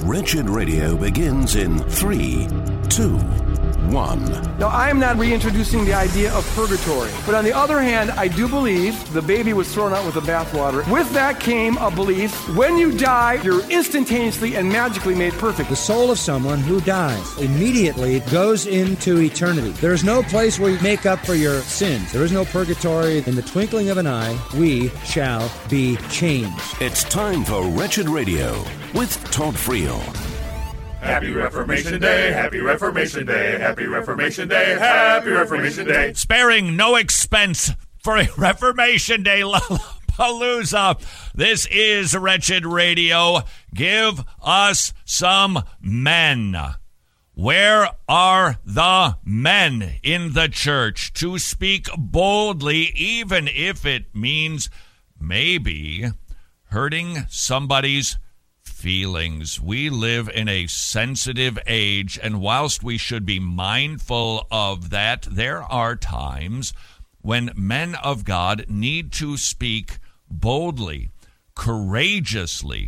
Wretched Radio begins in 3, 2, 1. Now, I am not reintroducing the idea of purgatory. But on the other hand, I do believe the baby was thrown out with the bathwater. With that came a belief, when you die, you're instantaneously and magically made perfect. The soul of someone who dies immediately goes into eternity. There is no place where you make up for your sins. There is no purgatory. In the twinkling of an eye, we shall be changed. It's time for Wretched Radio with Todd Friel. Happy Reformation Day, Happy Reformation Day, Happy Reformation Day, Happy Reformation Day. Sparing no expense for a Reformation Day Lollapalooza. This is Wretched Radio. Give us some men. Where are the men in the church to speak boldly, even if it means maybe hurting somebody's feelings? We live in a sensitive age, and whilst we should be mindful of that, there are times when men of God need to speak boldly, courageously,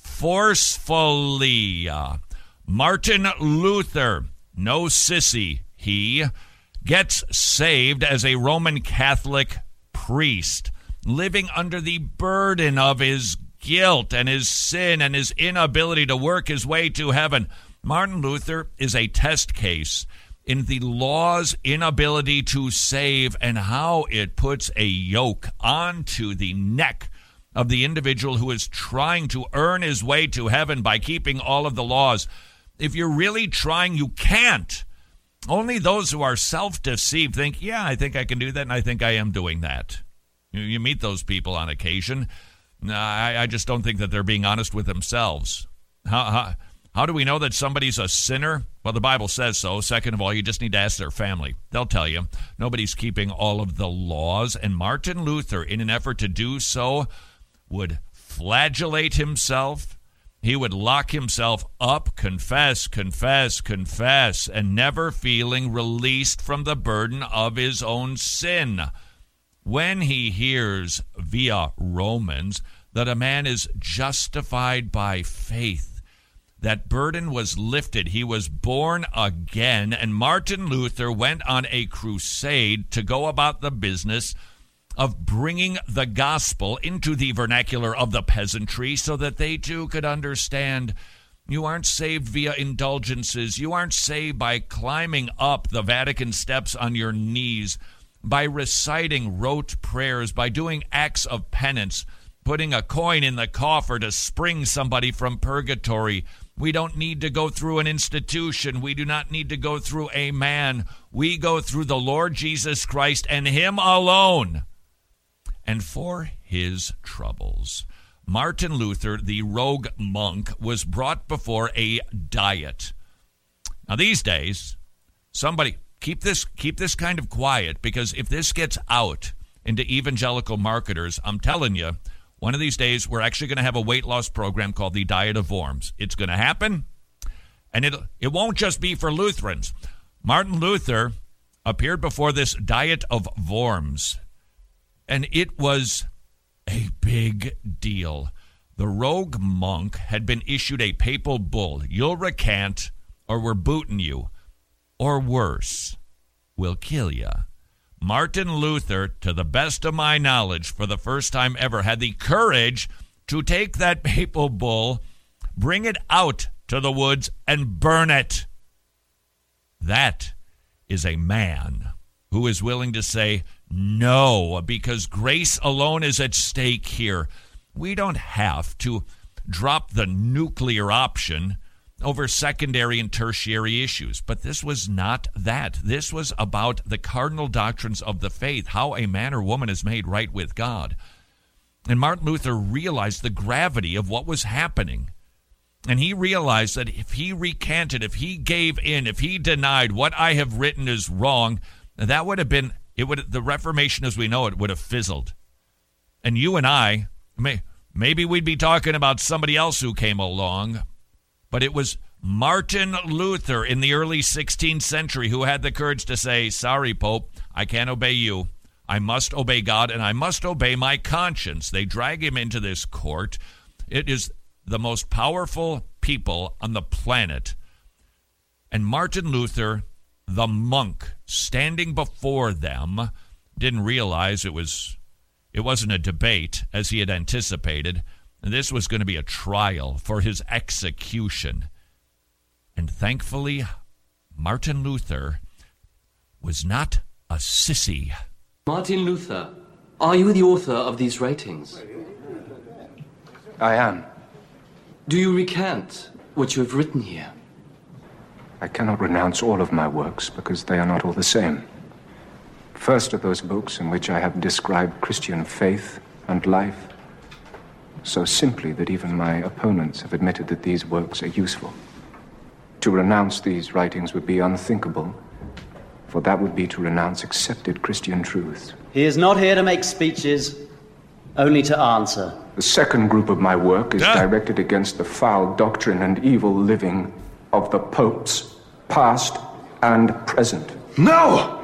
forcefully. Martin Luther, no sissy, he gets saved as a Roman Catholic priest, living under the burden of his guilt and his sin and his inability to work his way to heaven. Martin Luther is a test case in the law's inability to save and how it puts a yoke onto the neck of the individual who is trying to earn his way to heaven by keeping all of the laws. If you're really trying, you can't. Only those who are self-deceived think, yeah, I think I can do that, and I think I am doing that. You meet those people on occasion. I just don't think that they're being honest with themselves. How do we know that somebody's a sinner? Well, the Bible says so. Second of all, you just need to ask their family. They'll tell you. Nobody's keeping all of the laws. And Martin Luther, in an effort to do so, would flagellate himself. He would lock himself up, confess, and never feeling released from the burden of his own sin. When he hears via Romans that a man is justified by faith, that burden was lifted. He was born again, and Martin Luther went on a crusade to go about the business of bringing the gospel into the vernacular of the peasantry so that they too could understand you aren't saved via indulgences. You aren't saved by climbing up the Vatican steps on your knees, by reciting rote prayers, by doing acts of penance, putting a coin in the coffer to spring somebody from purgatory. We don't need to go through an institution. We do not need to go through a man. We go through the Lord Jesus Christ and Him alone. And for his troubles, Martin Luther, the rogue monk, was brought before a diet. Now these days, somebody... Keep this kind of quiet, because if this gets out into evangelical marketers, I'm telling you, one of these days we're actually going to have a weight loss program called the Diet of Worms. It's going to happen, and it won't just be for Lutherans. Martin Luther appeared before this Diet of Worms, and it was a big deal. The rogue monk had been issued a papal bull. You'll recant, or we're booting you. Or worse, will kill you. Martin Luther, to the best of my knowledge, for the first time ever, had the courage to take that papal bull, bring it out to the woods, and burn it. That is a man who is willing to say no, because grace alone is at stake here. We don't have to drop the nuclear option over secondary and tertiary issues. But this was not that. This was about the cardinal doctrines of the faith, how a man or woman is made right with God. And Martin Luther realized the gravity of what was happening. And he realized that if he recanted, if he gave in, if he denied what I have written is wrong, that would have been, the Reformation as we know it would have fizzled. And you and I, maybe we'd be talking about somebody else who came along, but it was Martin Luther in the early 16th century who had the courage to say, sorry, Pope, I can't obey you. I must obey God, and I must obey my conscience. They drag him into this court. It is the most powerful people on the planet. And Martin Luther, the monk, standing before them, didn't realize it wasn't a debate as he had anticipated. This was going to be a trial for his execution. And thankfully, Martin Luther was not a sissy. Martin Luther, are you the author of these writings? I am. Do you recant what you have written here? I cannot renounce all of my works because they are not all the same. First are those books in which I have described Christian faith and life so simply that even my opponents have admitted that these works are useful. To renounce these writings would be unthinkable, for that would be to renounce accepted Christian truths. He is not here to make speeches, only to answer. The second group of my work is directed against the foul doctrine and evil living of the popes, past and present. No!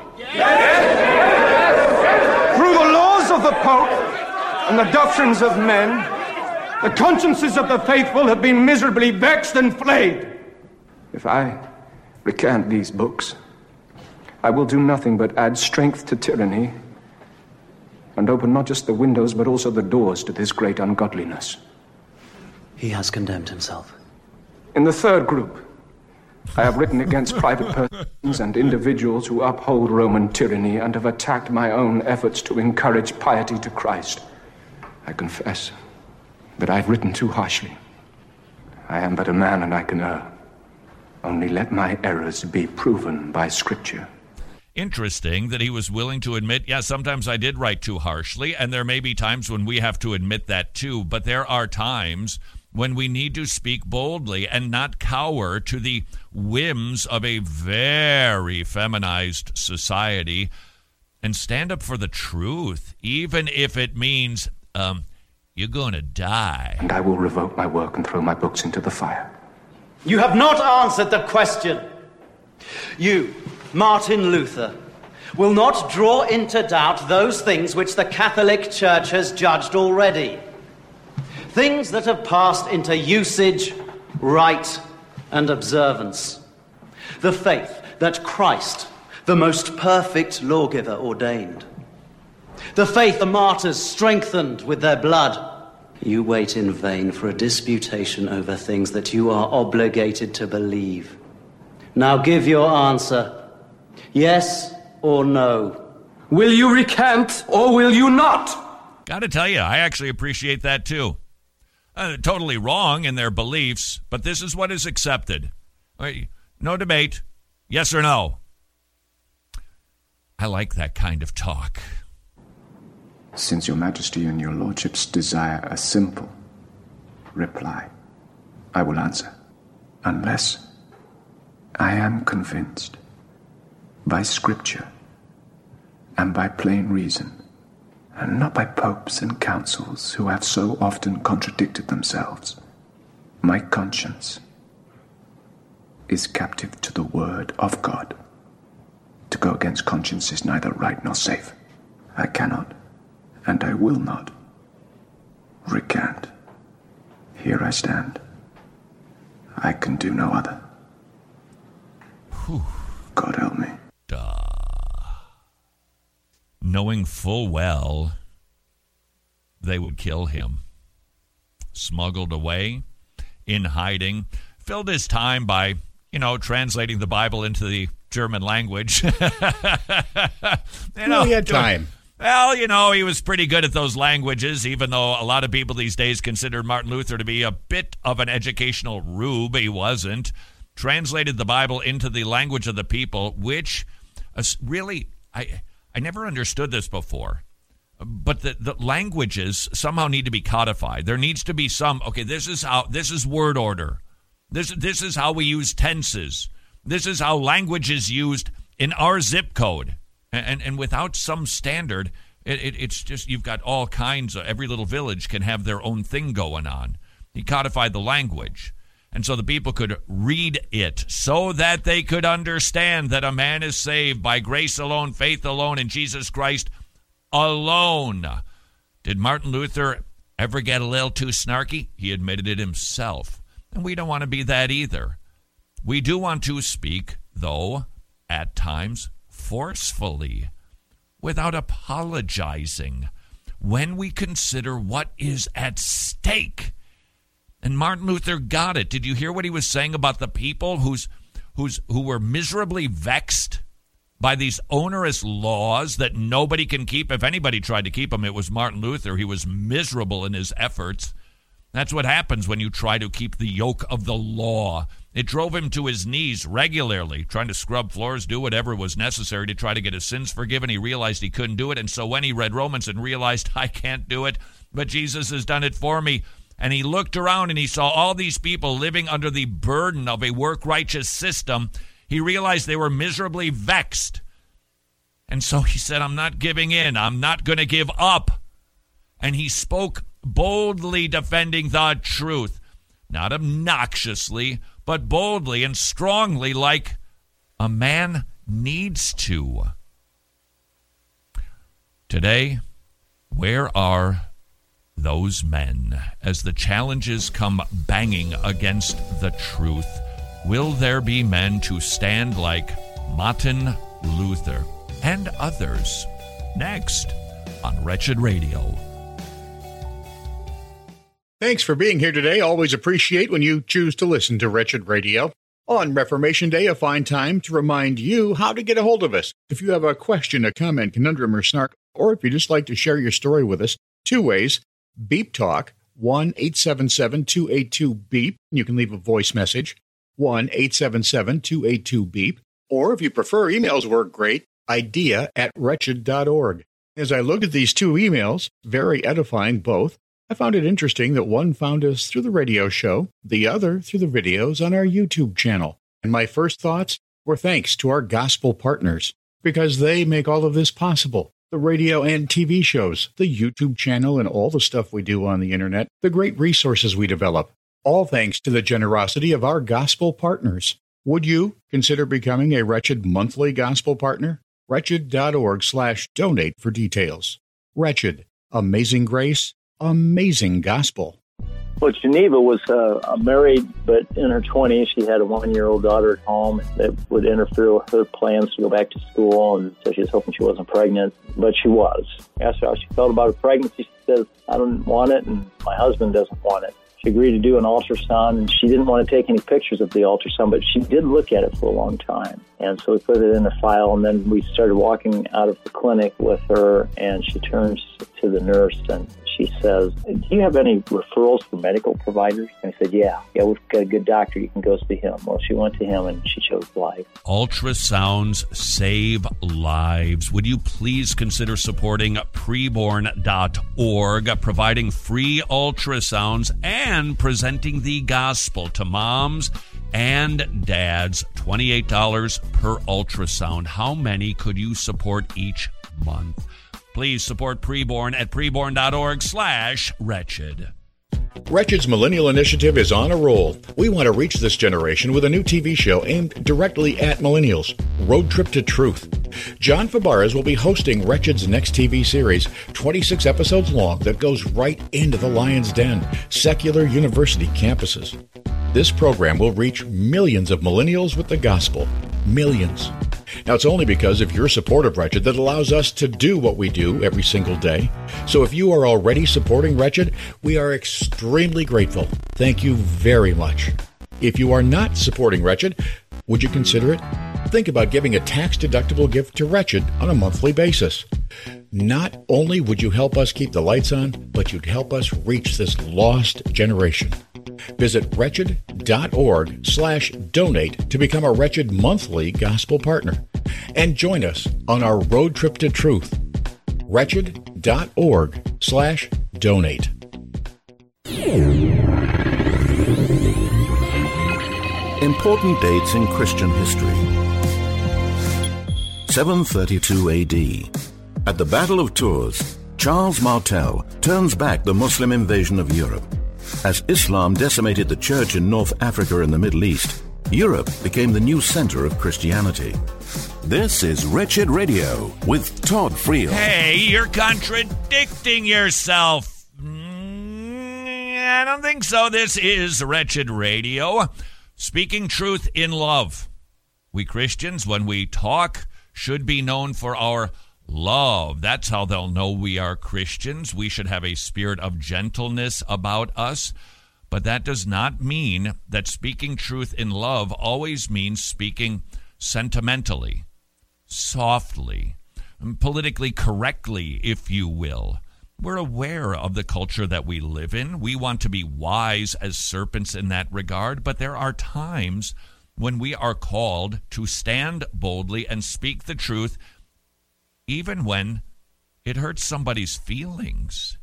Through the laws of the Pope and the doctrines of men, the consciences of the faithful have been miserably vexed and flayed. If I recant these books, I will do nothing but add strength to tyranny and open not just the windows but also the doors to this great ungodliness. He has condemned himself. In the third group, I have written against private persons and individuals who uphold Roman tyranny and have attacked my own efforts to encourage piety to Christ. I confess that I've written too harshly. I am but a man and I can err. Only let my errors be proven by Scripture. Interesting that he was willing to admit, yeah, sometimes I did write too harshly, and there may be times when we have to admit that too, but there are times when we need to speak boldly and not cower to the whims of a very feminized society and stand up for the truth, even if it means you're going to die. And I will revoke my work and throw my books into the fire. You have not answered the question. You, Martin Luther, will not draw into doubt those things which the Catholic Church has judged already. Things that have passed into usage, rite, and observance. The faith that Christ, the most perfect lawgiver, ordained. The faith the martyrs strengthened with their blood. You wait in vain for a disputation over things that you are obligated to believe. Now give your answer. Yes or no? Will you recant or will you not? Gotta tell you, I actually appreciate that too. Totally wrong in their beliefs, but this is what is accepted. No debate. Yes or no? I like that kind of talk. Since your majesty and your lordships desire a simple reply, I will answer. Unless I am convinced by Scripture and by plain reason, and not by popes and councils who have so often contradicted themselves, my conscience is captive to the word of God. To go against conscience is neither right nor safe. I cannot, and I will not, recant. Here I stand. I can do no other. Whew. God help me. Knowing full well they would kill him. Smuggled away, in hiding, filled his time by, translating the Bible into the German language. He had time. Well, he was pretty good at those languages, even though a lot of people these days consider Martin Luther to be a bit of an educational rube. He wasn't. Translated the Bible into the language of the people, which really, I never understood this before. But the languages somehow need to be codified. There needs to be this is word order. This is how we use tenses. This is how language is used in our zip code. And without some standard, it's just, you've got all kinds of, every little village can have their own thing going on. He codified the language. And so the people could read it so that they could understand that a man is saved by grace alone, faith alone, in Jesus Christ alone. Did Martin Luther Ever get a little too snarky? He admitted it himself. And we don't want to be that either. We do want to speak, though, at times, forcefully, without apologizing, when we consider what is at stake. And Martin Luther got it. Did you hear what he was saying about the people who were miserably vexed by these onerous laws that nobody can keep? If anybody tried to keep them, it was Martin Luther. He was miserable in his efforts. That's what happens when you try to keep the yoke of the law. It drove him to his knees regularly, trying to scrub floors, do whatever was necessary to try to get his sins forgiven. He realized he couldn't do it, and so when he read Romans and realized, I can't do it, but Jesus has done it for me, and he looked around and he saw all these people living under the burden of a work-righteous system, he realized they were miserably vexed. And so he said, I'm not giving in. I'm not going to give up. And he spoke boldly, defending the truth, not obnoxiously, but boldly and strongly, like a man needs to. Today, where are those men as the challenges come banging against the truth? Will there be men to stand like Martin Luther and others? Next on Wretched Radio. Thanks for being here today. Always appreciate when you choose to listen to Wretched Radio. On Reformation Day, a fine time to remind you how to get a hold of us. If you have a question, a comment, conundrum, or snark, or if you just like to share your story with us, two ways. Beep Talk, 1-877-282-BEEP. You can leave a voice message, 1-877-282-BEEP. Or if you prefer, emails work great, idea@wretched.org. As I looked at these two emails, very edifying both, I found it interesting that one found us through the radio show, the other through the videos on our YouTube channel. And my first thoughts were thanks to our gospel partners, because they make all of this possible. The radio and TV shows, the YouTube channel, and all the stuff we do on the internet, the great resources we develop, all thanks to the generosity of our gospel partners. Would you consider becoming a Wretched monthly gospel partner? Wretched.org/donate for details. Wretched, amazing grace, amazing gospel. Well, Geneva was married, but in her 20s, she had a 1-year-old daughter at home that would interfere with her plans to go back to school, and so she was hoping she wasn't pregnant, but she was. I asked her how she felt about her pregnancy. She says, I don't want it, and my husband doesn't want it. She agreed to do an ultrasound, and she didn't want to take any pictures of the ultrasound, but she did look at it for a long time. And so we put it in a file, and then we started walking out of the clinic with her, and she turns to the nurse, and she says, do you have any referrals for medical providers? And I said, yeah, we've got a good doctor. You can go see him. Well, she went to him, and she chose life. Ultrasounds save lives. Would you please consider supporting preborn.org, providing free ultrasounds and presenting the gospel to moms and dads? $28 per ultrasound. How many could you support each month? Please support Preborn at preborn.org/wretched. Wretched's Millennial Initiative is on a roll. We want to reach this generation with a new TV show aimed directly at millennials, Road Trip to Truth. John Fabarez will be hosting Wretched's next TV series, 26 episodes long, that goes right into the Lion's Den, secular university campuses. This program will reach millions of millennials with the gospel. Millions. Now, it's only because of your support of Wretched that allows us to do what we do every single day. So if you are already supporting Wretched, we are extremely grateful. Thank you very much. If you are not supporting Wretched, would you consider it? Think about giving a tax-deductible gift to Wretched on a monthly basis. Not only would you help us keep the lights on, but you'd help us reach this lost generation. Visit wretched.org/donate to become a Wretched monthly gospel partner and join us on our road trip to truth. Wretched.org/donate. Important dates in Christian history. 732 AD. At the Battle of Tours, Charles Martel turns back the Muslim invasion of Europe. As Islam decimated the church in North Africa and the Middle East, Europe became the new center of Christianity. This is Wretched Radio with Todd Friel. Hey, you're contradicting yourself. I don't think so. This is Wretched Radio, speaking truth in love. We Christians, when we talk, should be known for our love. That's how they'll know we are Christians. We should have a spirit of gentleness about us. But that does not mean that speaking truth in love always means speaking sentimentally, softly, politically correctly, if you will. We're aware of the culture that we live in. We want to be wise as serpents in that regard, but there are times when we are called to stand boldly and speak the truth, even when it hurts somebody's feelings.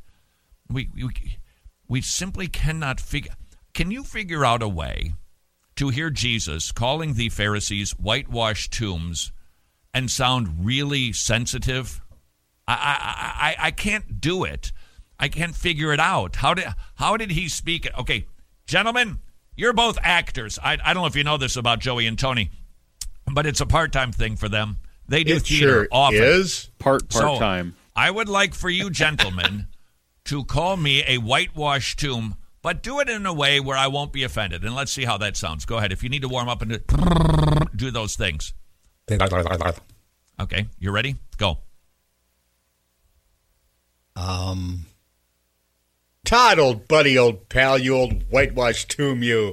We simply cannot figure. Can you figure out a way to hear Jesus calling the Pharisees whitewashed tombs and sound really sensitive? I can't do it. I can't figure it out. How did he speak it? Okay, gentlemen, you're both actors. I don't know if you know this about Joey and Tony, but it's a part-time thing for them. They do theater often. It is part-time. So I would like for you gentlemen to call me a whitewashed tomb, but do it in a way where I won't be offended. And let's see how that sounds. Go ahead. If you need to warm up and do those things. Okay, you ready? Go. Todd, old buddy, old pal, you old whitewashed tomb, you.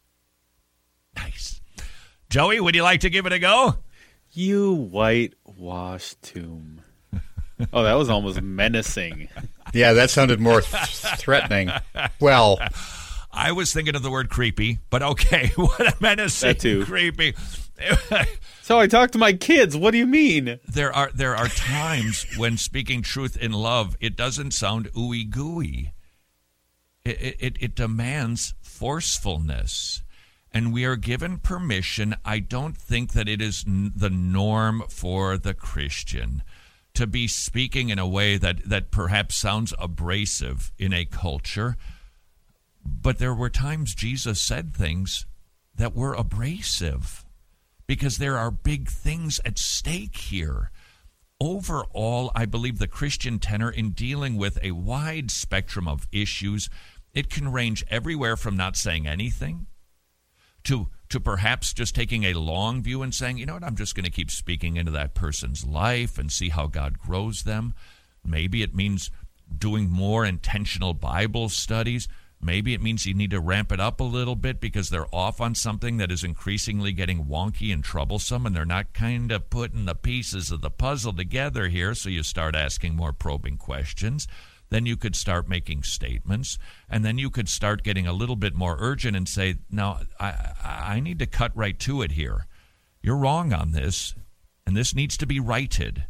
Nice. Joey, would you like to give it a go? You whitewashed tomb. Oh, that was almost menacing. Yeah, that sounded more threatening. Well, I was thinking of the word creepy, but okay, what a menacing, that too. Creepy. So I talk to my kids. What do you mean? There are times when speaking truth in love, it doesn't sound ooey gooey. It demands forcefulness. And we are given permission. I don't think that it is the norm for the Christian to be speaking in a way that perhaps sounds abrasive in a culture. But there were times Jesus said things that were abrasive because there are big things at stake here. Overall, I believe the Christian tenor in dealing with a wide spectrum of issues, it can range everywhere from not saying anything to perhaps just taking a long view and saying, you know what, I'm just going to keep speaking into that person's life and see how God grows them. Maybe it means doing more intentional Bible studies. Maybe it means you need to ramp it up a little bit because they're off on something that is increasingly getting wonky and troublesome, and they're not kind of putting the pieces of the puzzle together here, so you start asking more probing questions. Then you could start making statements, and then you could start getting a little bit more urgent and say, now, I need to cut right to it here. You're wrong on this, and this needs to be righted.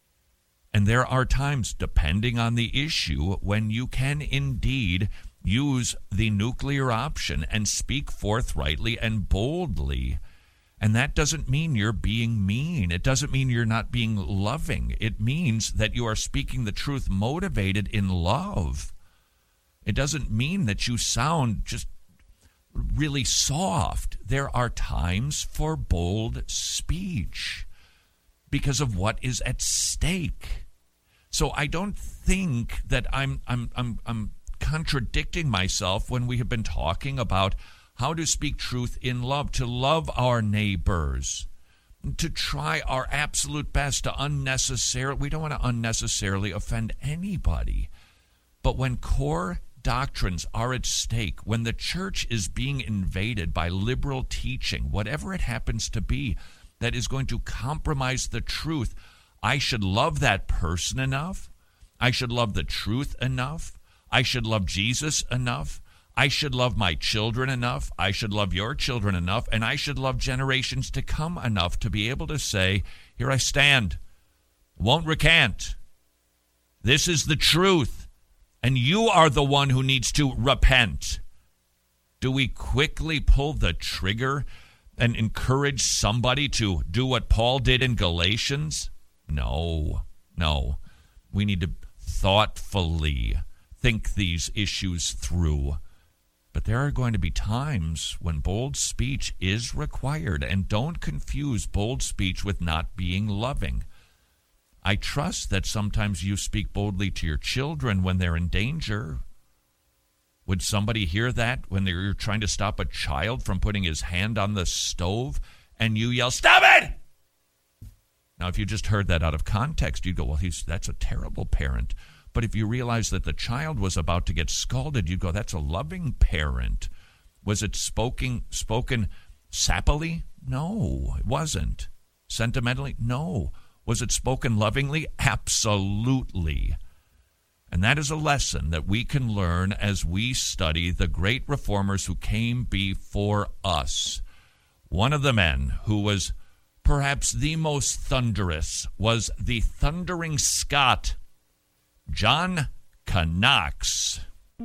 And there are times, depending on the issue, when you can indeed use the nuclear option and speak forthrightly and boldly. And that doesn't mean you're being mean. It doesn't mean you're not being loving. It means that you are speaking the truth motivated in love. It doesn't mean that you sound just really soft. There are times for bold speech because of what is at stake. So I don't think that I'm contradicting myself when we have been talking about how to speak truth in love, to love our neighbors, to try our absolute best to we don't want to unnecessarily offend anybody. But when core doctrines are at stake, when the church is being invaded by liberal teaching, whatever it happens to be, that is going to compromise the truth, I should love that person enough. I should love the truth enough. I should love Jesus enough. I should love my children enough. I should love your children enough. And I should love generations to come enough to be able to say, here I stand. Won't recant. This is the truth. And you are the one who needs to repent. Do we quickly pull the trigger and encourage somebody to do what Paul did in Galatians? No. We need to thoughtfully think these issues through. But there are going to be times when bold speech is required, and don't confuse bold speech with not being loving. I trust that sometimes you speak boldly to your children when they're in danger. Would somebody hear that when you're trying to stop a child from putting his hand on the stove and you yell, "Stop it!" Now, if you just heard that out of context, you'd go, well, that's a terrible parent. But if you realize that the child was about to get scalded, you'd go, that's a loving parent. Was it spoken sappily? No, it wasn't. Sentimentally? No. Was it spoken lovingly? Absolutely. And that is a lesson that we can learn as we study the great reformers who came before us. One of the men who was perhaps the most thunderous was the thundering Scot, John Knox.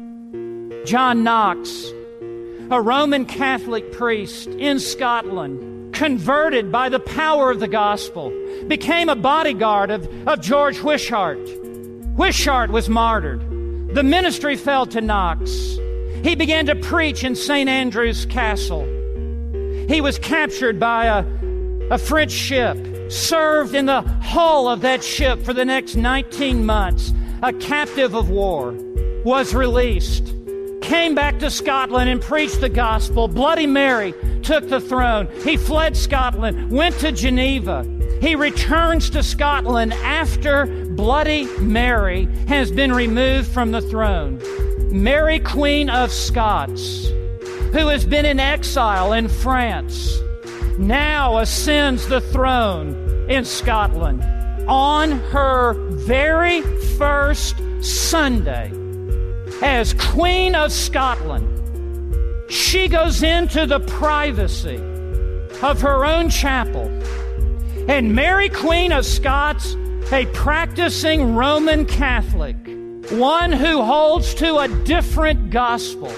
John Knox, a Roman Catholic priest in Scotland, converted by the power of the gospel, became a bodyguard of George Wishart. Wishart was martyred. The ministry fell to Knox. He began to preach in St. Andrew's Castle. He was captured by a French ship, served in the hull of that ship for the next 19 months, a captive of war, was released, came back to Scotland and preached the gospel. Bloody Mary took the throne. He fled Scotland, went to Geneva. He returns to Scotland after Bloody Mary has been removed from the throne. Mary, Queen of Scots, who has been in exile in France, now ascends the throne in Scotland. On her very first Sunday as Queen of Scotland, she goes into the privacy of her own chapel. And Mary, Queen of Scots, a practicing Roman Catholic, one who holds to a different gospel,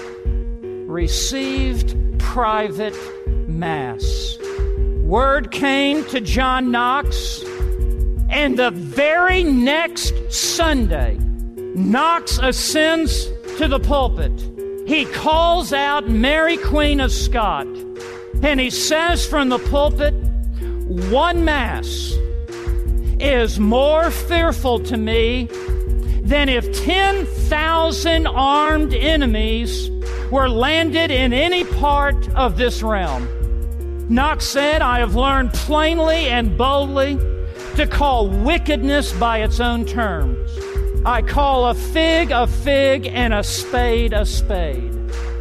received private Mass. Word came to John Knox, and the very next Sunday, Knox ascends to the pulpit. He calls out Mary, Queen of Scots, and he says from the pulpit, "One Mass is more fearful to me than if 10,000 armed enemies were landed in any part of this realm." Knox said, "I have learned plainly and boldly to call wickedness by its own terms. I call a fig and a spade a spade."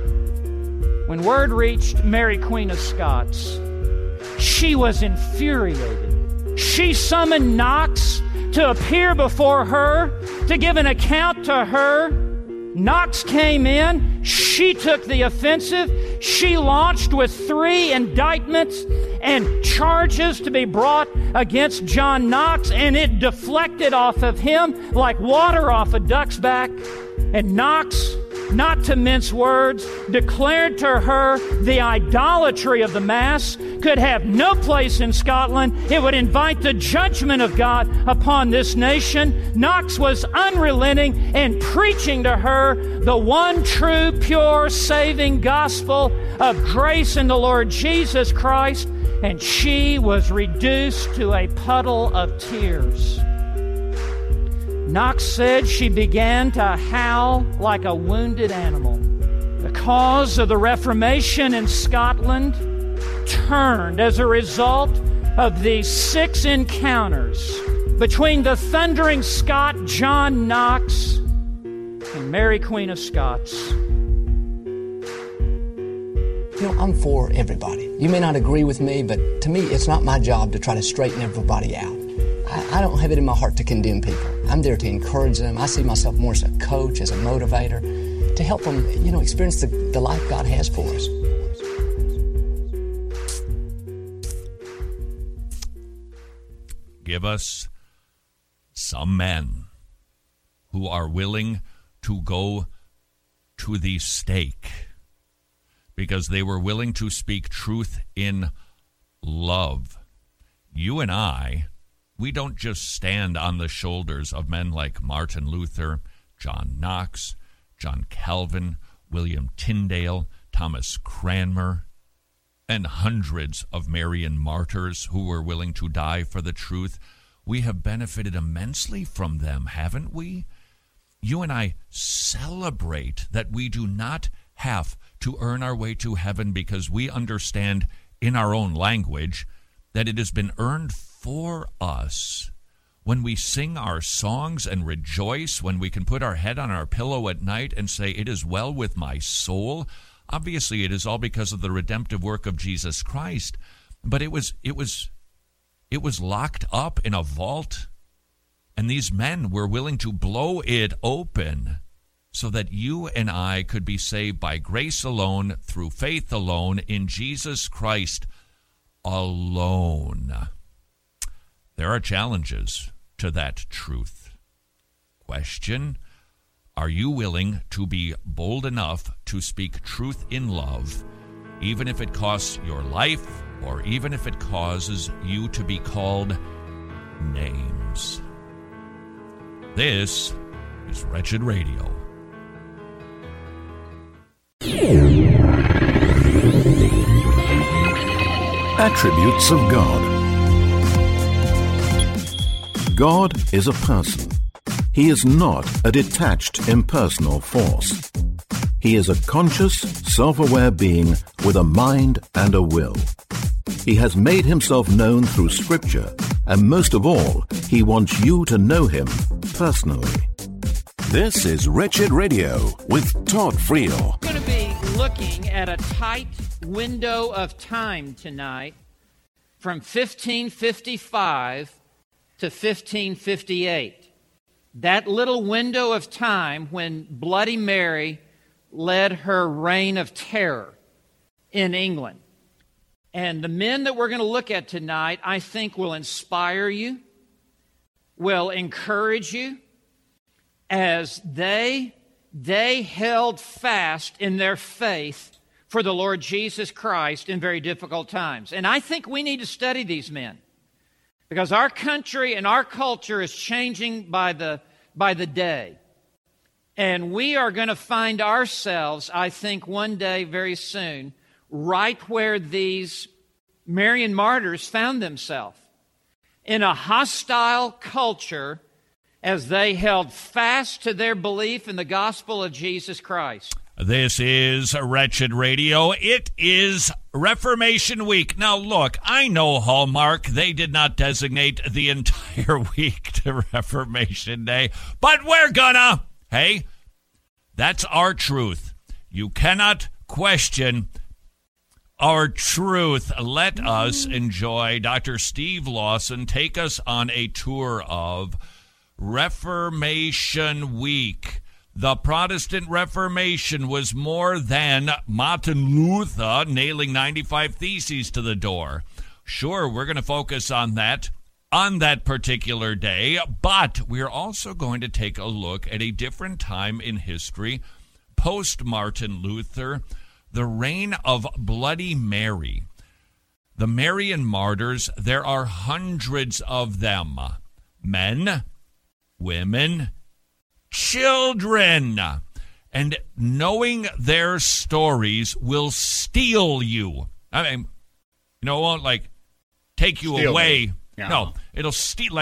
When word reached Mary, Queen of Scots, she was infuriated. She summoned Knox to appear before her, to give an account to her. Knox came in. She took the offensive. She launched with 3 indictments and charges to be brought against John Knox, and it deflected off of him like water off a duck's back. And Knox, not to mince words, declared to her the idolatry of the Mass could have no place in Scotland. It would invite the judgment of God upon this nation. Knox was unrelenting in preaching to her the one true, pure, saving gospel of grace in the Lord Jesus Christ, and she was reduced to a puddle of tears. Knox said she began to howl like a wounded animal. The cause of the Reformation in Scotland turned as a result of these 6 encounters between the thundering Scot John Knox and Mary, Queen of Scots. You know, I'm for everybody. You may not agree with me, but to me, it's not my job to try to straighten everybody out. I don't have it in my heart to condemn people. I'm there to encourage them. I see myself more as a coach, as a motivator, to help them, experience the life God has for us. Give us some men who are willing to go to the stake because they were willing to speak truth in love. You and I, we don't just stand on the shoulders of men like Martin Luther, John Knox, John Calvin, William Tyndale, Thomas Cranmer, and hundreds of Marian martyrs who were willing to die for the truth. We have benefited immensely from them, haven't we? you and I celebrate that we do not have to earn our way to heaven, because we understand in our own language that it has been earned for us. When we sing our songs and rejoice, when we can put our head on our pillow at night and say, "It is well with my soul," obviously it is all because of the redemptive work of Jesus Christ. But it was locked up in a vault, and these men were willing to blow it open so that you and I could be saved by grace alone, through faith alone, in Jesus Christ alone. There are challenges to that truth. Question: are you willing to be bold enough to speak truth in love, even if it costs your life, or even if it causes you to be called names? This is Wretched Radio. Attributes of God. God is a person. He is not a detached, impersonal force. He is a conscious, self-aware being with a mind and a will. He has made himself known through Scripture, and most of all, he wants you to know him personally. This is Wretched Radio with Todd Friel. We're going to be looking at a tight window of time tonight from 1555 to 1558. That little window of time when Bloody Mary led her reign of terror in England. And the men that we're going to look at tonight, I think, will inspire you, will encourage you, as they held fast in their faith for the Lord Jesus Christ in very difficult times. And I think we need to study these men, because our country and our culture is changing by the day. And we are going to find ourselves, I think, one day very soon, right where these Marian martyrs found themselves, in a hostile culture, as they held fast to their belief in the gospel of Jesus Christ. This is Wretched Radio. It is Reformation Week. Now, look, I know Hallmark, they did not designate the entire week to Reformation Day, but we're gonna. Hey, that's our truth. You cannot question our truth. Let us enjoy Dr. Steve Lawson take us on a tour of Reformation Week. The Protestant Reformation was more than Martin Luther nailing 95 Theses to the door. Sure, we're going to focus on that particular day, but we're also going to take a look at a different time in history, post-Martin Luther, the reign of Bloody Mary. The Marian martyrs, there are hundreds of them. Men, women, children. And knowing their stories will steel you. I mean, it won't take you Steal away. Yeah. No, it'll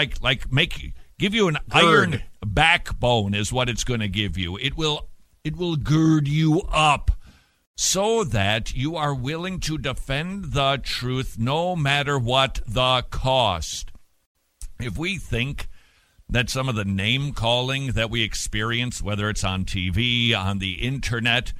give you an iron backbone is what it's going to give you. It will gird you up so that you are willing to defend the truth no matter what the cost. If we think that some of the name-calling that we experience, whether it's on TV, on the internet,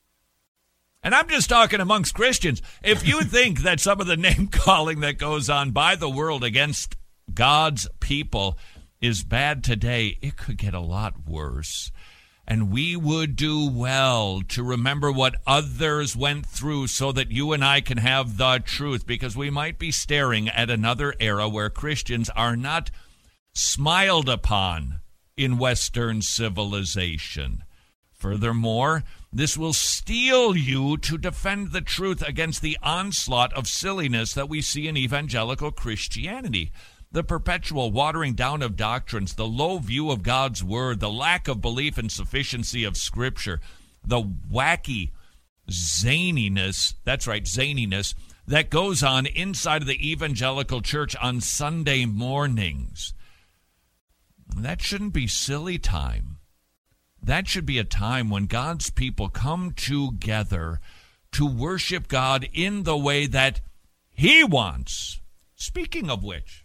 and I'm just talking amongst Christians, if you think that some of the name-calling that goes on by the world against God's people is bad today, it could get a lot worse. And we would do well to remember what others went through so that you and I can have the truth, because we might be staring at another era where Christians are not smiled upon in Western civilization. Furthermore, this will steel you to defend the truth against the onslaught of silliness that we see in evangelical Christianity. The perpetual watering down of doctrines, the low view of God's word, the lack of belief and sufficiency of Scripture, the wacky zaniness, that's right, zaniness, that goes on inside of the evangelical church on Sunday mornings. That shouldn't be silly time. That should be a time when God's people come together to worship God in the way that He wants. Speaking of which,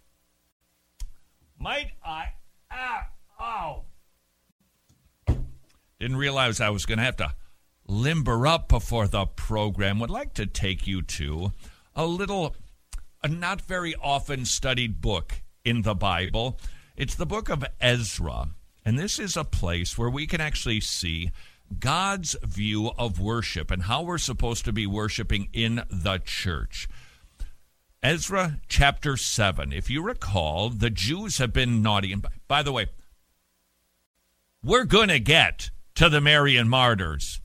didn't realize I was going to have to limber up before the program. Would like to take you to a not very often studied book in the Bible. It's the book of Ezra. And this is a place where we can actually see God's view of worship and how we're supposed to be worshiping in the church. Ezra chapter 7. If you recall, the Jews have been naughty. And by the way, we're going to get to the Marian martyrs.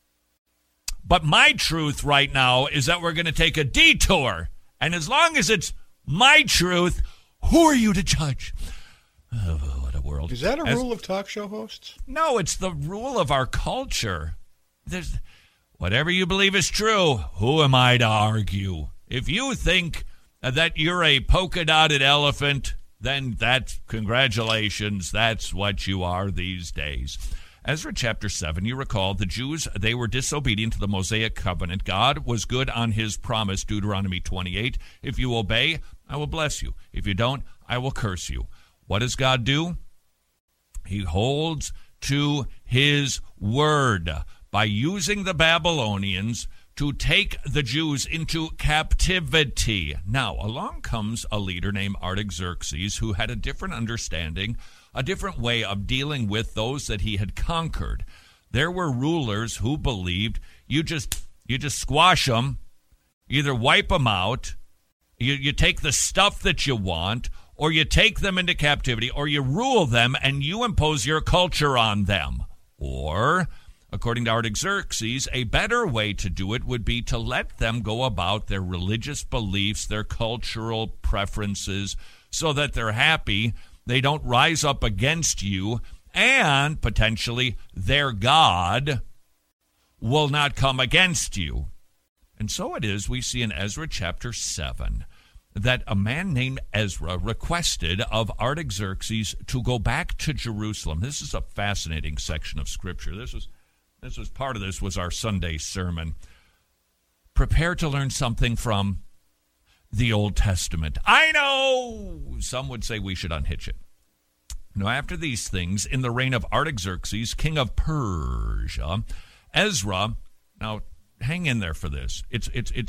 But my truth right now is that we're going to take a detour. And as long as it's my truth, who are you to judge? Oh, what a world. Is that a rule of talk show hosts? No, it's the rule of our culture. Whatever you believe is true, who am I to argue? If you think that you're a polka-dotted elephant, then congratulations, that's what you are these days. Ezra chapter 7, you recall the Jews, they were disobedient to the Mosaic covenant. God was good on his promise, Deuteronomy 28. If you obey, I will bless you. If you don't, I will curse you. What does God do? He holds to his word by using the Babylonians to take the Jews into captivity. Now, along comes a leader named Artaxerxes who had a different understanding, a different way of dealing with those that he had conquered. There were rulers who believed you just squash them, either wipe them out, you take the stuff that you want, or you take them into captivity, or you rule them and you impose your culture on them. Or, according to Artaxerxes, a better way to do it would be to let them go about their religious beliefs, their cultural preferences, so that they're happy, they don't rise up against you, and potentially their God will not come against you. And so it is, we see in Ezra chapter 7, that a man named Ezra requested of Artaxerxes to go back to Jerusalem. This is a fascinating section of Scripture. This was part of this was our Sunday sermon. Prepare to learn something from the Old Testament. I know some would say we should unhitch it. Now, after these things, in the reign of Artaxerxes, king of Persia, Ezra. Now, hang in there for this. It's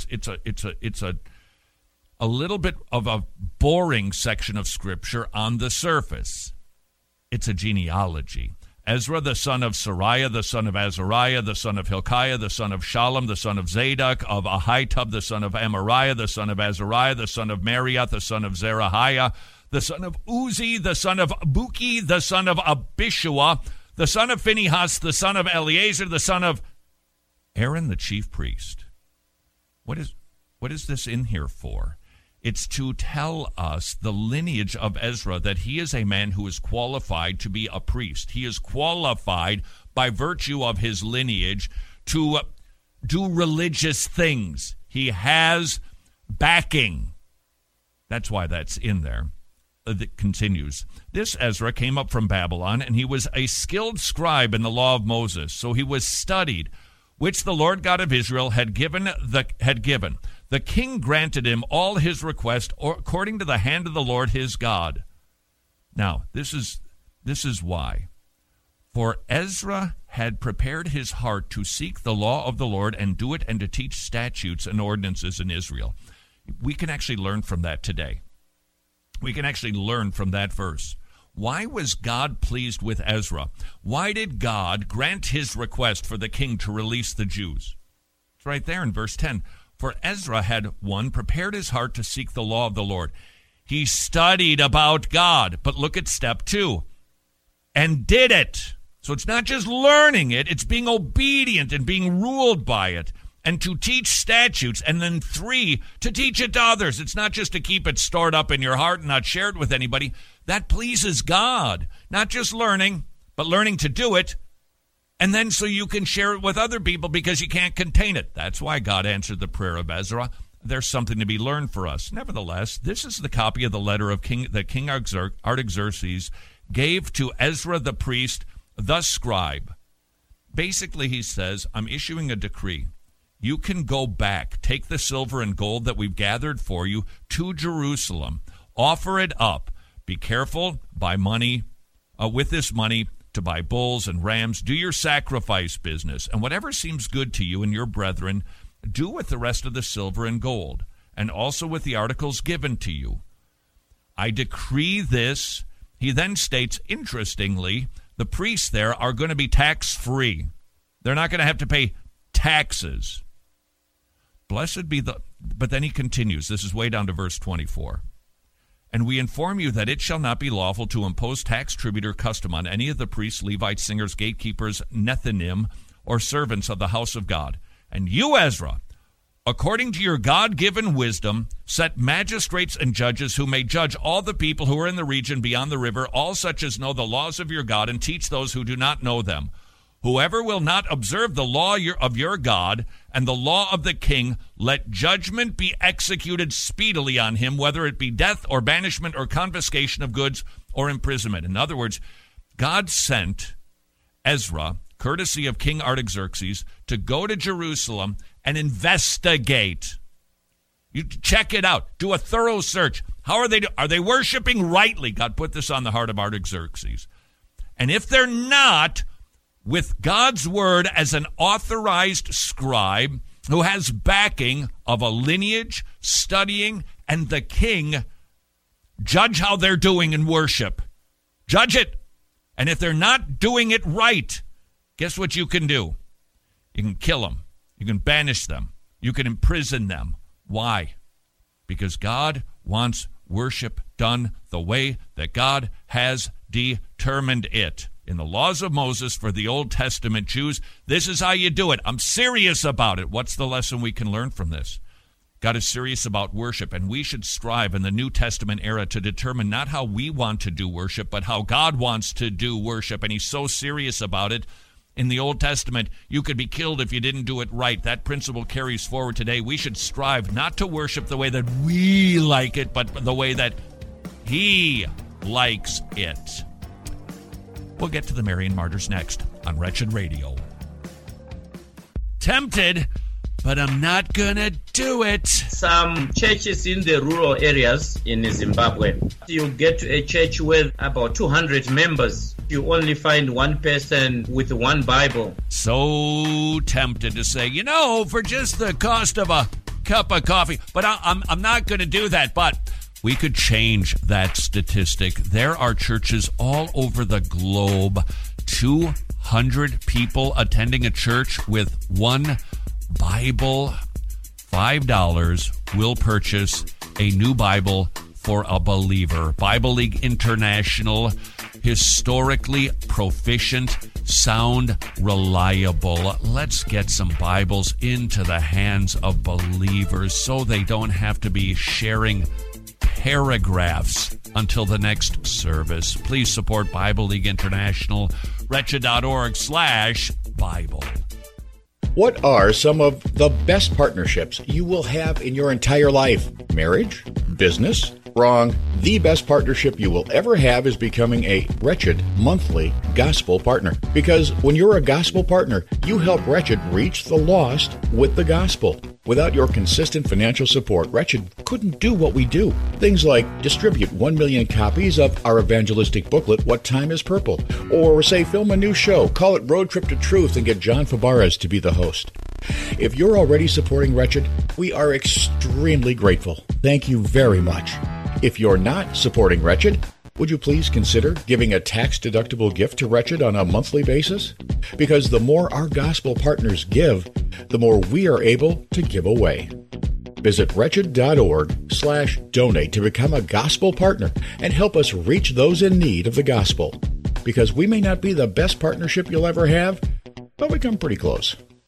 a little bit of a boring section of Scripture on the surface. It's a genealogy. Ezra, the son of Sariah, the son of Azariah, the son of Hilkiah, the son of Shallum, the son of Zadok, of Ahitub, the son of Amariah, the son of Azariah, the son of Marioth, the son of Zerahiah, the son of Uzi, the son of Buki, the son of Abishua, the son of Phinehas, the son of Eleazar, the son of Aaron, the chief priest. What is this in here for? It's to tell us the lineage of Ezra, that he is a man who is qualified to be a priest. He is qualified by virtue of his lineage to do religious things. He has backing. That's why that's in there. It continues. This Ezra came up from Babylon, and he was a skilled scribe in the law of Moses. So he was studied, which the Lord God of Israel had given. The king granted him all his requests according to the hand of the Lord his God. Now, this is why. For Ezra had prepared his heart to seek the law of the Lord and do it, and to teach statutes and ordinances in Israel. We can actually learn from that today. We can actually learn from that verse. Why was God pleased with Ezra? Why did God grant his request for the king to release the Jews? It's right there in verse 10. For Ezra had, 1, prepared his heart to seek the law of the Lord. He studied about God. But look at step 2. And did it. So it's not just learning it, it's being obedient and being ruled by it. And to teach statutes. And then 3, to teach it to others. It's not just to keep it stored up in your heart and not share it with anybody. That pleases God. Not just learning, but learning to do it. And then so you can share it with other people because you can't contain it. That's why God answered the prayer of Ezra. There's something to be learned for us. Nevertheless, this is the copy of the letter that King Artaxerxes gave to Ezra the priest, the scribe. basically he says, I'm issuing a decree. You can go back, take the silver and gold that we've gathered for you to Jerusalem, offer it up. Be careful, buy money, with this money to buy bulls and rams. Do your sacrifice business, and whatever seems good to you and your brethren, do with the rest of the silver and gold, and also with the articles given to you. I decree this. He then states, interestingly, the priests there are going to be tax-free. They're not going to have to pay taxes. Blessed be the... But then he continues. This is way down to verse 24. And we inform you that it shall not be lawful to impose tax, tribute, or custom on any of the priests, Levites, singers, gatekeepers, Nethinim, or servants of the house of God. And you, Ezra, according to your God-given wisdom, set magistrates and judges who may judge all the people who are in the region beyond the river, all such as know the laws of your God, and teach those who do not know them. Whoever will not observe the law of your God and the law of the king, let judgment be executed speedily on him, whether it be death or banishment or confiscation of goods or imprisonment. In other words, God sent Ezra, courtesy of King Artaxerxes, to go to Jerusalem and investigate. You check it out. Do a thorough search. How are they doing? Are they worshiping rightly? God put this on the heart of Artaxerxes. And if they're not, with God's word as an authorized scribe who has backing of a lineage, studying, and the king, judge how they're doing in worship. Judge it. And if they're not doing it right, guess what you can do? You can kill them. You can banish them. You can imprison them. Why? Because God wants worship done the way that God has determined it. In the laws of Moses for the Old Testament Jews, this is how you do it. I'm serious about it. What's the lesson we can learn from this? God is serious about worship, and we should strive in the New Testament era to determine not how we want to do worship, but how God wants to do worship, and he's so serious about it. In the Old Testament, you could be killed if you didn't do it right. That principle carries forward today. We should strive not to worship the way that we like it, but the way that he likes it. We'll get to the Marian Martyrs next on Wretched Radio. Tempted, but I'm not gonna do it. Some churches in the rural areas in Zimbabwe, you get to a church with about 200 members. You only find one person with one Bible. So tempted to say, for just the cost of a cup of coffee. But I'm not going to do that. But we could change that statistic. There are churches all over the globe, 200 people attending a church with one Bible. $5 will purchase a new Bible for a believer. Bible League International, historically proficient, sound, reliable. Let's get some Bibles into the hands of believers so they don't have to be sharing paragraphs until the next service. Please support Bible League International, wretched.org/Bible. What are some of the best partnerships you will have in your entire life? Marriage? Business? Wrong. The best partnership you will ever have is becoming a Wretched monthly gospel partner. Because when you're a gospel partner, you help Wretched reach the lost with the gospel. Without your consistent financial support, Wretched couldn't do what we do. Things like distribute 1 million copies of our evangelistic booklet, What Time is Purple? Or say film a new show, call it Road Trip to Truth, and get John Fabarez to be the host. If you're already supporting Wretched, we are extremely grateful. Thank you very much. If you're not supporting Wretched, would you please consider giving a tax-deductible gift to Wretched on a monthly basis? Because the more our gospel partners give, the more we are able to give away. Visit wretched.org/donate to become a gospel partner and help us reach those in need of the gospel. Because we may not be the best partnership you'll ever have, but we come pretty close.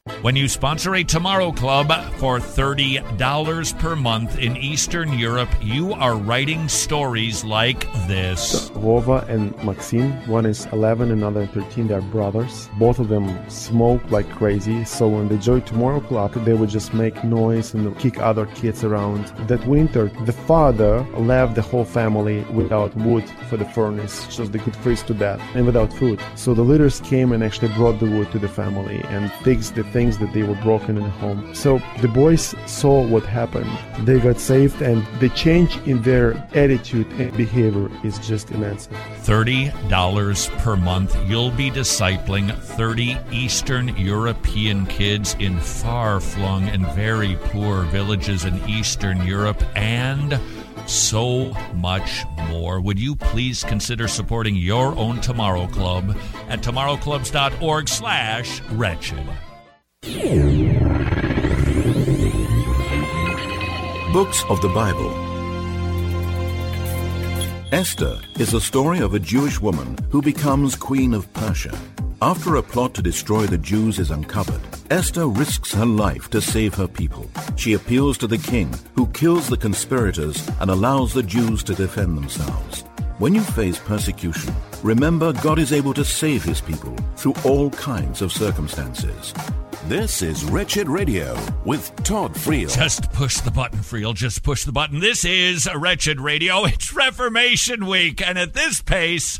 When you sponsor a Tomorrow Club for $30 per month in Eastern Europe, you are writing stories like this. Vova and Maxim, one is 11, another 13, they're brothers. Both of them smoke like crazy, so when they joined Tomorrow Club, they would just make noise and kick other kids around. That winter, the father left the whole family without wood for the furnace, so they could freeze to death, and without food. So the leaders came and actually brought the wood to the family and fixed the things that they were broken in the home. So the boys saw what happened. They got saved, and the change in their attitude and behavior is just immense. $30 per month. You'll be discipling 30 Eastern European kids in far-flung and very poor villages in Eastern Europe, and so much more. Would you please consider supporting your own Tomorrow Club at tomorrowclubs.org/wretched. Books of the Bible. Esther is the story of a Jewish woman who becomes Queen of Persia. After a plot to destroy the Jews is uncovered, Esther risks her life to save her people. She appeals to the king, who kills the conspirators and allows the Jews to defend themselves. When you face persecution, remember God is able to save his people through all kinds of circumstances. This is Wretched Radio with Todd Friel. Just push the button, Friel. Just push the button. This is Wretched Radio. It's Reformation Week, and at this pace,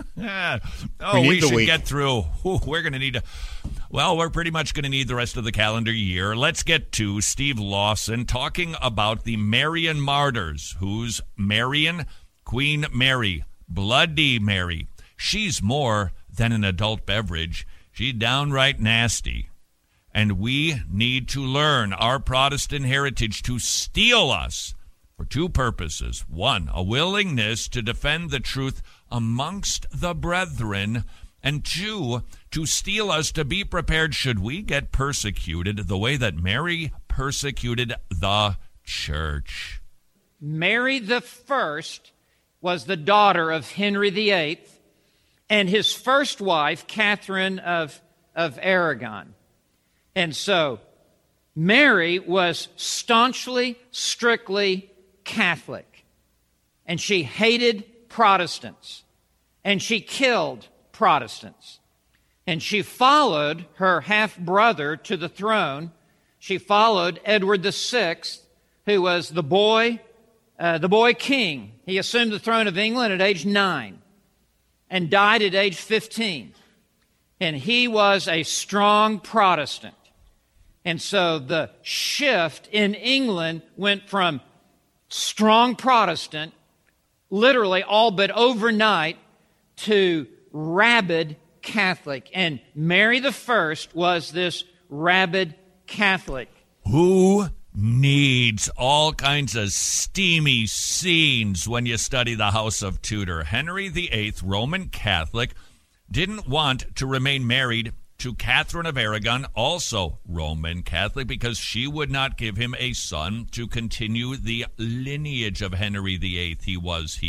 we should get through. We're going to need to. Well, we're pretty much going to need the rest of the calendar year. Let's get to Steve Lawson talking about the Marian martyrs. Who's Marian? Queen Mary, Bloody Mary. She's more than an adult beverage. She's downright nasty. And we need to learn our Protestant heritage to steel us for two purposes. One, a willingness to defend the truth amongst the brethren. And two, to steel us to be prepared should we get persecuted the way that Mary persecuted the church. Mary the First was the daughter of Henry VIII and his first wife, Catherine of Aragon. And so Mary was staunchly, strictly Catholic. And she hated Protestants. And she killed Protestants. And she followed her half-brother to the throne. She followed Edward VI, who was the boy king. He assumed the throne of England at age 9 and died at age 15. And he was a strong Protestant. And so the shift in England went from strong Protestant, literally all but overnight, to rabid Catholic. And Mary I was this rabid Catholic. Who needs all kinds of steamy scenes when you study the House of Tudor? Henry VIII, Roman Catholic, didn't want to remain married to Catherine of Aragon, also Roman Catholic, because she would not give him a son to continue the lineage of Henry VIII. He was.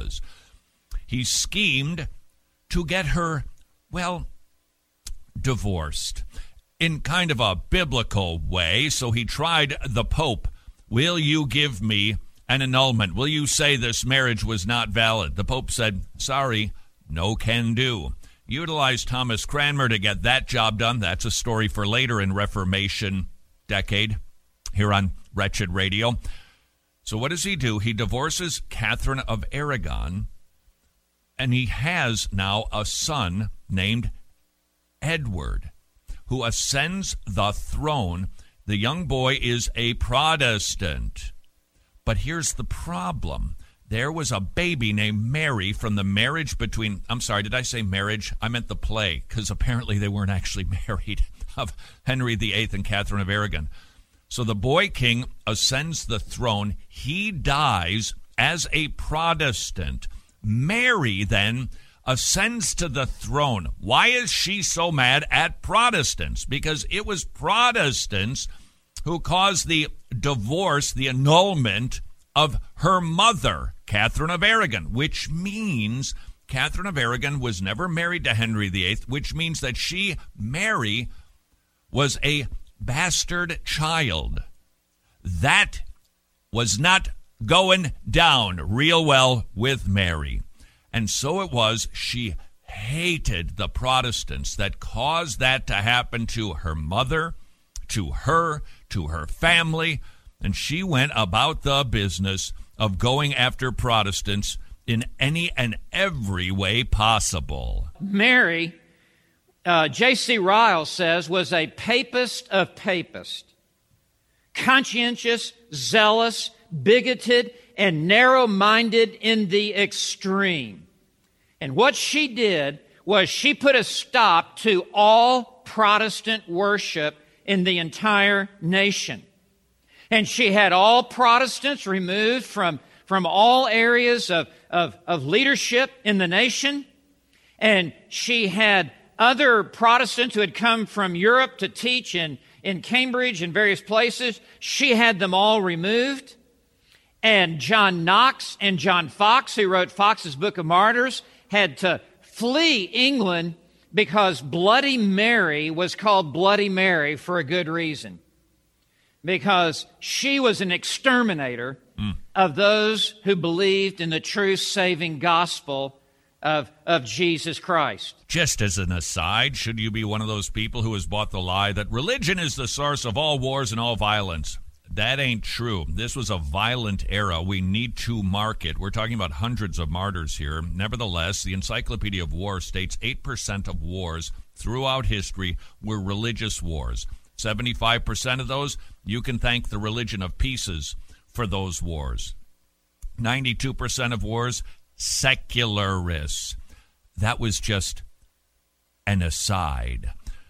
He schemed to get her, divorced in kind of a biblical way. So he tried the Pope. Will you give me an annulment? Will you say this marriage was not valid? The Pope said, sorry, no can do. Utilized Thomas Cranmer to get that job done. That's a story for later in Reformation decade here on Wretched Radio. So what does he do? He divorces Catherine of Aragon, and he has now a son named Edward, who ascends the throne. The young boy is a Protestant. But here's the problem. There was a baby named Mary from the marriage between, I'm sorry, did I say marriage? I meant the play, because apparently they weren't actually married, of Henry VIII and Catherine of Aragon. So the boy king ascends the throne. He dies as a Protestant. Mary then ascends to the throne. Why is she so mad at Protestants? Because it was Protestants who caused the divorce, the annulment of her mother, Catherine of Aragon, which means Catherine of Aragon was never married to Henry VIII, which means that Mary, was a bastard child. That was not going down real well with Mary. And so it was, she hated the Protestants that caused that to happen to her mother, to her family, and she went about the business of going after Protestants in any and every way possible. Mary, J.C. Ryle says, was a papist of papists. Conscientious, zealous, bigoted, and narrow-minded in the extreme. And what she did was she put a stop to all Protestant worship in the entire nation. And she had all Protestants removed from all areas of leadership in the nation. And she had other Protestants who had come from Europe to teach in Cambridge and various places. She had them all removed. And John Knox and John Foxe, who wrote Foxe's Book of Martyrs, had to flee England because Bloody Mary was called Bloody Mary for a good reason. Because she was an exterminator of those who believed in the true saving gospel of Jesus Christ. Just as an aside, should you be one of those people who has bought the lie that religion is the source of all wars and all violence? That ain't true. This was a violent era. We need to mark it. We're talking about hundreds of martyrs here. Nevertheless, the Encyclopedia of War states 8% of wars throughout history were religious wars. 75% of those, you can thank the religion of pieces for those wars. 92% of wars, secularists. That was just an aside.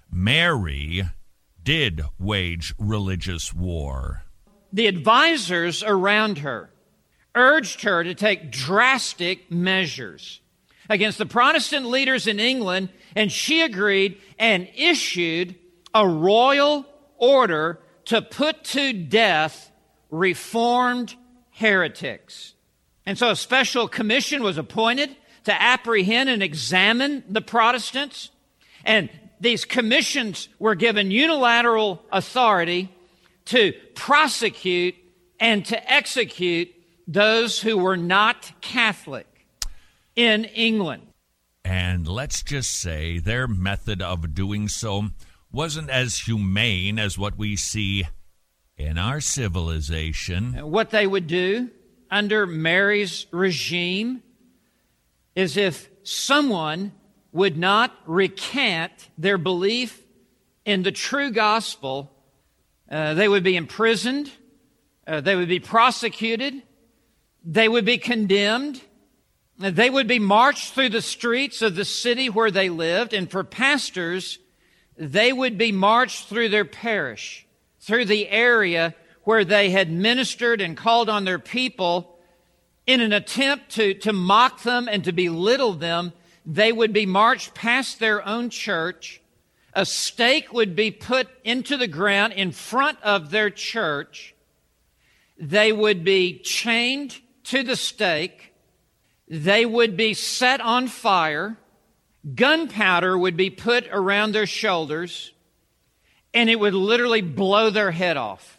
Mary did wage religious war. The advisors around her urged her to take drastic measures against the Protestant leaders in England, and she agreed and issued a royal order to put to death Reformed heretics. And so a special commission was appointed to apprehend and examine the Protestants, and these commissions were given unilateral authority to prosecute and to execute those who were not Catholic in England. And let's just say their method of doing so wasn't as humane as what we see in our civilization. What they would do under Mary's regime is if someone would not recant their belief in the true gospel, they would be imprisoned, they would be prosecuted, they would be condemned, they would be marched through the streets of the city where they lived, and for pastors, they would be marched through their parish, through the area where they had ministered and called on their people in an attempt to mock them and to belittle them. They would be marched past their own church. A stake would be put into the ground in front of their church. They would be chained to the stake. They would be set on fire. Gunpowder would be put around their shoulders, and it would literally blow their head off.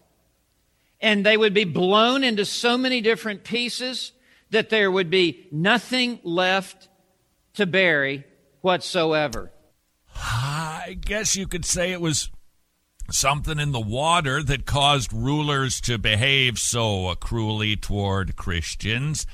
And they would be blown into so many different pieces that there would be nothing left to bury whatsoever. I guess you could say it was something in the water that caused rulers to behave so cruelly toward Christians.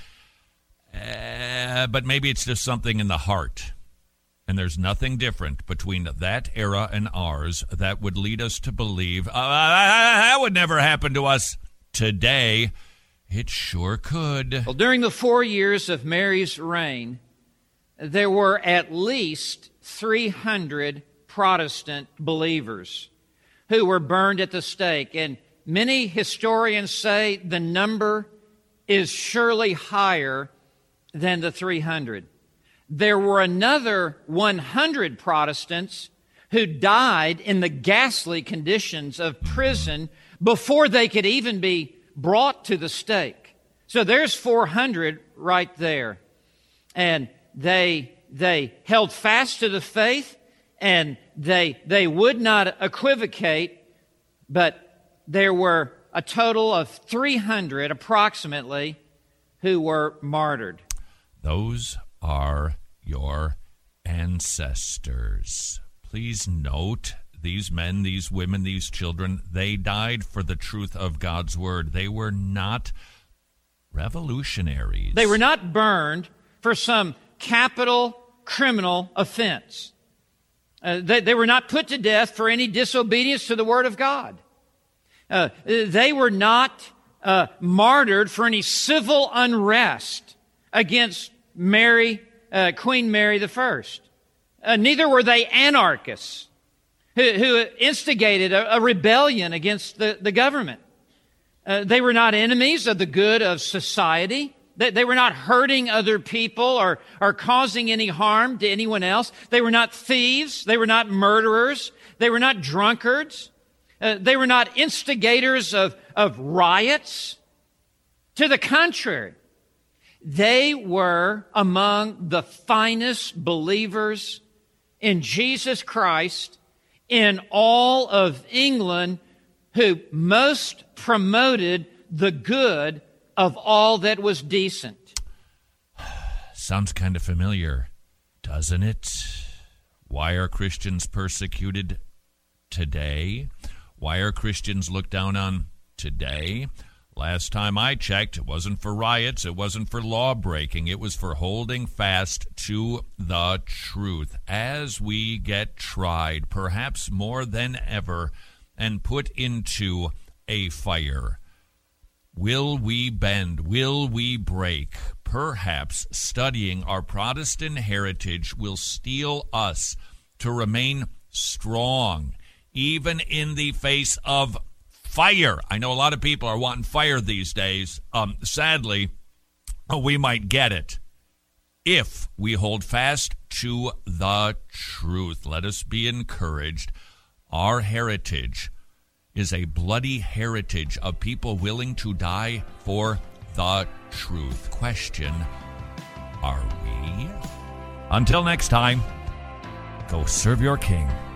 But maybe it's just something in the heart. And there's nothing different between that era and ours that would lead us to believe that would never happen to us today. It sure could. Well, during the 4 years of Mary's reign, there were at least 300 Protestant believers who were burned at the stake. And many historians say the number is surely higher than the 300. There were another 100 Protestants who died in the ghastly conditions of prison before they could even be brought to the stake. So there's 400 right there. And they held fast to the faith, and they would not equivocate, but there were a total of 300 approximately who were martyred. Those are your ancestors. Please note, these men, these women, these children, they died for the truth of God's word. They were not revolutionaries. They were not burned for some capital criminal offense. They were not put to death for any disobedience to the word of God. They were not martyred for any civil unrest against Queen Mary I. Neither were they anarchists who instigated a rebellion against the government. They were not enemies of the good of society. They were not hurting other people or causing any harm to anyone else. They were not thieves. They were not murderers. They were not drunkards. They were not instigators of riots. To the contrary, they were among the finest believers in Jesus Christ in all of England, who most promoted the good of all that was decent. Sounds kind of familiar, doesn't it? Why are Christians persecuted today? Why are Christians looked down on today? Last time I checked, it wasn't for riots, it wasn't for law breaking, it was for holding fast to the truth. As we get tried, perhaps more than ever, and put into a fire, will we bend? Will we break? Perhaps studying our Protestant heritage will steel us to remain strong, even in the face of fire. I know a lot of people are wanting fire these days. Sadly, we might get it if we hold fast to the truth. Let us be encouraged. Our heritage is a bloody heritage of people willing to die for the truth. Question, are we? Until next time, go serve your King.